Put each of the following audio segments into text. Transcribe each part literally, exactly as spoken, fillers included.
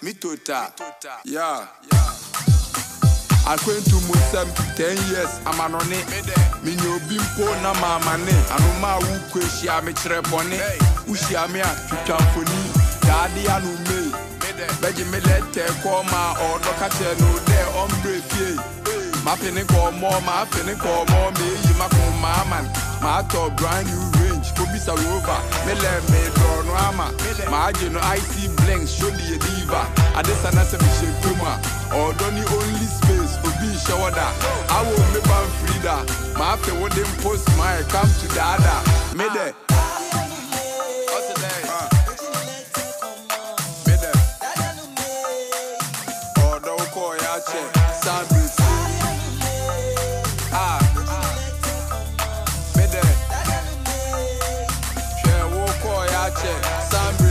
Mitota. Yeah. I went to Musem ten years. I'm an on it. Minyo bimpo na mamane. Anuma wu kweshia me trepone. Ushia me a tutamfoni. Daddy anu me. Beji me lete koma or dokache no de ombre fie. Ma fini ko mo, ma fini ko mo me yi ma ko man. Ma to brand new range. Kobisa rover. Me le me do no ama. Ma je no I C blinks. Show the diva. Adesa na se me shekuma. Or don't only space for be shoulder. I will me ban Frida. My after what them post my come to dada. Me there. What's the day? Me there. Or don't call ya check. Sandwich. Ah. Me there. Share walk call ya check. Sandwich.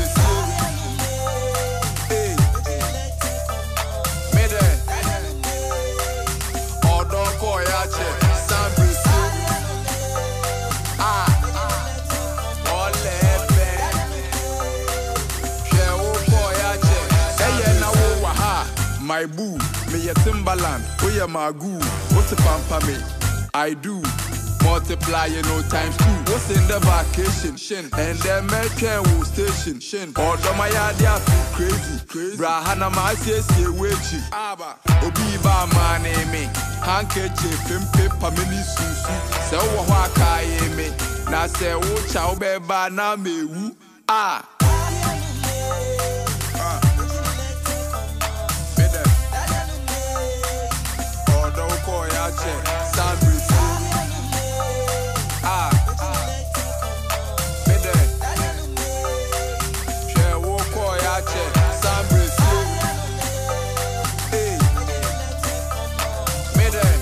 My boo, me a Timberland, we are my goo. What's the pamper me? I do. Multiply, you know, times two. What's in the vacation? Shin. And then American will station. Shin. Or do my idea feel crazy. Crazy. Brahana, my says, you witchy. Abba. Obiba, my name. Handkerchief, and paper, mini susu. So, what I me. Now say, oh, chow, beba, na me woo. Ah. Sandwich. Ah. Me there. Share walk or ya check. Sandwich. Hey. Me there.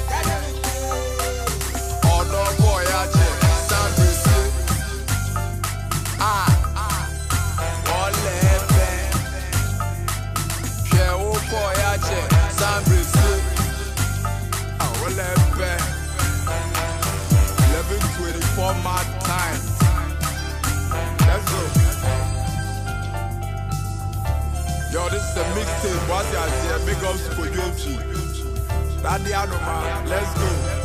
Or dog or ya check. Sandwich. Ah. All left. Share walk or ya check. Sandwich. eleven twenty-four my time. Let's go. Yo, this is a mixtape. What's your big ups for Yochi? Daddy Anoma. Let's go.